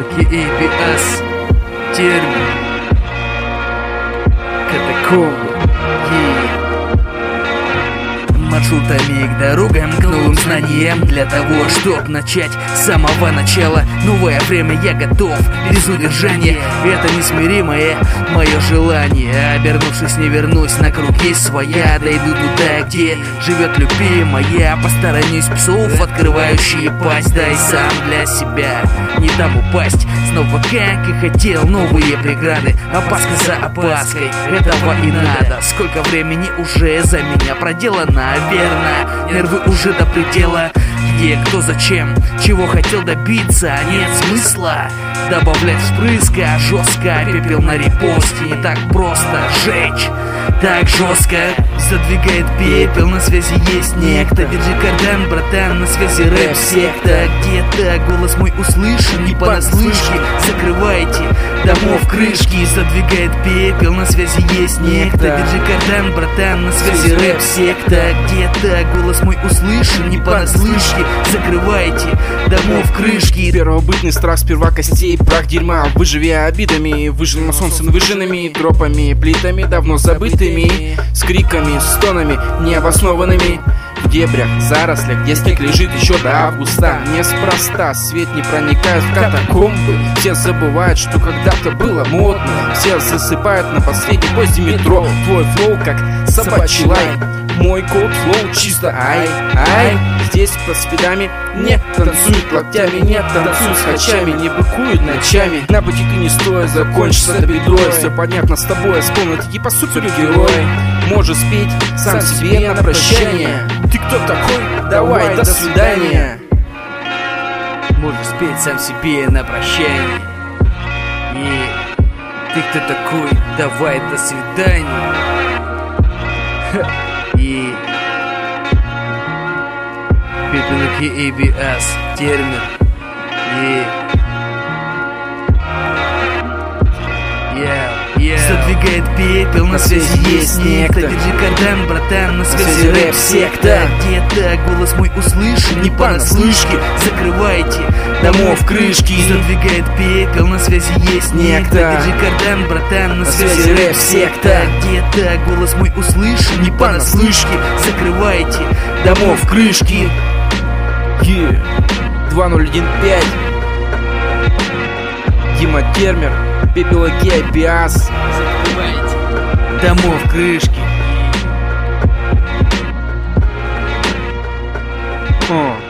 ABS, термин, катакомбы, маршрутами к дорогам, к новым знаниям. Для того, чтоб начать с самого начала новое время, я готов без удержания. Это несмиримое мое желание. Обернувшись, не вернусь, на круг есть своя. Дойду туда, где живет любимая. Посторонюсь псов, открывающие пасть. Да и сам для себя не дам упасть. Снова как и хотел, новые преграды. Опаска за опаской, этого и надо. Сколько времени уже за меня проделано. Верно, нервы уже до предела. Где, кто, зачем, чего хотел добиться. Нет смысла добавлять впрыска. Жестко, пепел на репосте. Не так просто жечь, так жестко задвигает пепел. На связи есть некто. Держи кардан, братан, на связи рэп-секта. Где-то голос мой услышан, не понаслышке. Закрывайте домов крышки. Задвигает пепел, на связи есть некто. Держи кардан, братан, на связи рэп-секта. Где-то голос мой услышан, не понаслышке. Закрывайте домов крышки. Первобытный страх сперва костей, прах дерьма. Выживи обидами, выжил на солнце выжженными дропами, плитами давно забытыми, с криками, стонами необоснованными. В дебрях, зарослях, где снег лежит еще до августа. Неспроста свет не проникает в катакомбы. Все забывают, что когда-то было модно. Все засыпают на последней поезде метро. Твой флоу как собачий лай, мой код флоу чисто ай. Здесь под спидами не танцуют локтями, не танцуют с хачами, не быкуют ночами. На бутике не стоя, закончится бедой. Все понятно с тобой, вспомнить типа супергерой. Можешь спеть сам себе на прощание. Ты кто такой? Давай, до свидания. Можешь спеть сам себе на прощание. И ты кто такой? Давай, до свидания. И пепелки ABS, термин. Задвигает пепел, на связи есть некто. Держи кардан, братан, на связи рэп-секта. Где-то голос мой услышан, не понаслышке. Закрывайте домов крышки. Задвигает пепел, на связи есть некто. Держи кардан, братан, на связи рэп-секта. Где-то голос мой услышан, не понаслышке. Закрывайте домов крышки. 2015 Дима Термер, пепелки ABS. Домов крышки.